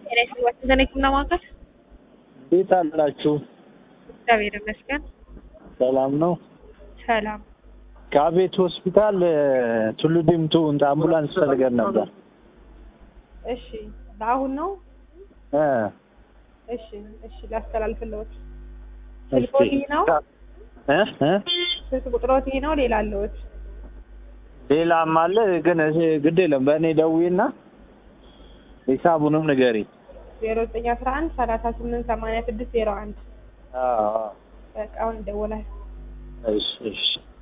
ዘነኪና ማከል እንዴት አላችሁ? እግዚአብሔር ይመስገን ሰላም ነው። ሰላም። ከቤት ሆስፒታል ቱሉ ዲምቱ አምቡላንስ ፈልገን ነበር። እሺ ለአሁን ነው? እሺ ላስተላልፍልዎት። ስልክዎት ይህ ነው? ስልክ ቁጥሮት ይህ ነው? ሌላ አለዎት? ሌላም አለ ግን ግድ የለም በእኔ ደውይና ሂሳቡንም ንገሪ። 0911 388601 በቃ አሁን ይደወላል። እሺ